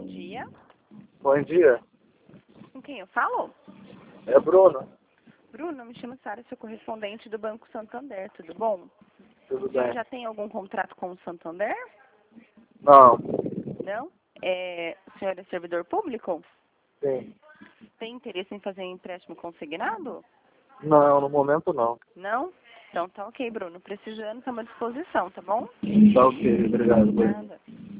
dia. Bom dia. Com quem eu falo? É Bruno. Bruno, me chamo Sara, sou correspondente do Banco Santander, tudo bom? Tudo O senhor bem? já tem algum contrato com o Santander? Não. Não? O senhor é servidor público? Sim. Tem interesse em fazer um empréstimo consignado? Não, no momento não. Não? Então tá ok, Bruno. Precisando, estamos à disposição, tá bom? Tá ok, obrigado. Nada.